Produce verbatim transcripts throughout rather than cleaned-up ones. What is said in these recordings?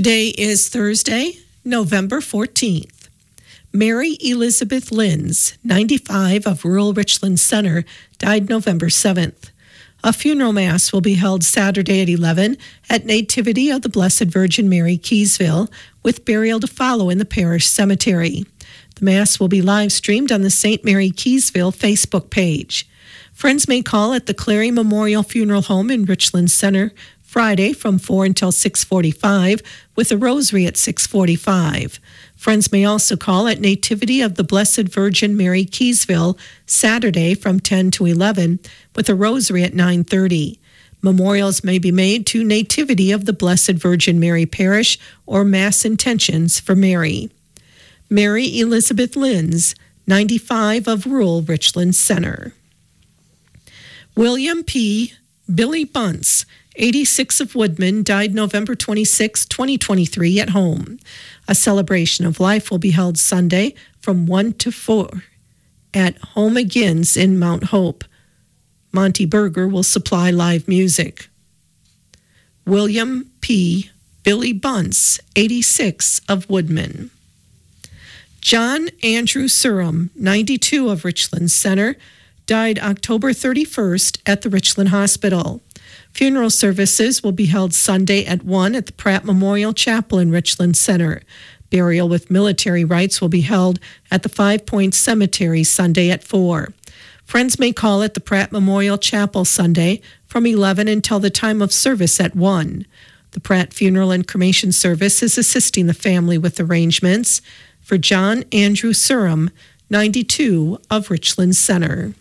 Today is Thursday, November fourteenth. Mary Elizabeth Linz, ninety-five, of rural Richland Center, died November seventh. A funeral mass will be held Saturday at eleven at Nativity of the Blessed Virgin Mary, Keysville, with burial to follow in the parish cemetery. The mass will be live streamed on the Saint Mary Keysville Facebook page. Friends may call at the Clary Memorial Funeral Home in Richland Center Friday from four until six forty-five, with a rosary at six forty-five. Friends may also call at Nativity of the Blessed Virgin Mary, Keysville, Saturday from ten to eleven, with a rosary at nine thirty. Memorials may be made to Nativity of the Blessed Virgin Mary Parish or Mass Intentions for Mary. Mary Elizabeth Linz, ninety-five, of rural Richland Center. William P. Billy Bunce, eighty-six, of Woodman, died November twenty-sixth, twenty twenty-three, at home. A celebration of life will be held Sunday from one to four at Home Again's in Mount Hope. Monty Berger will supply live music. William P. Billy Bunce, eighty-six, of Woodman. John Andrew Surham, ninety-two, of Richland Center, died October thirty-first at the Richland Hospital. Funeral services will be held Sunday at one at the Pratt Memorial Chapel in Richland Center. Burial with military rites will be held at the Five Points Cemetery Sunday at four. Friends may call at the Pratt Memorial Chapel Sunday from eleven until the time of service at one. The Pratt Funeral and Cremation Service is assisting the family with arrangements for John Andrew Surham, ninety-two, of Richland Center.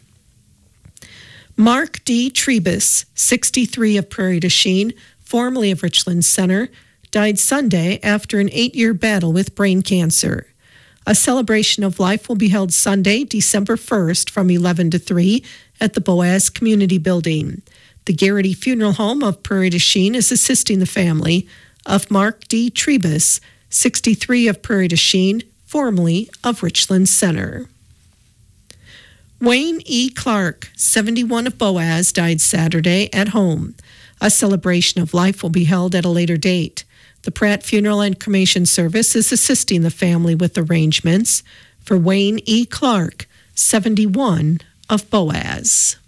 Mark D. Trebus, sixty-three, of Prairie du Chien, formerly of Richland Center, died Sunday after an eight-year battle with brain cancer. A celebration of life will be held Sunday, December first, from eleven to three at the Boaz Community Building. The Garrity Funeral Home of Prairie du Chien is assisting the family of Mark D. Trebus, sixty-three, of Prairie du Chien, formerly of Richland Center. Wayne E. Clark, seventy-one, of Boaz, died Saturday at home. A celebration of life will be held at a later date. The Pratt Funeral and Cremation Service is assisting the family with arrangements for Wayne E. Clark, seventy-one, of Boaz.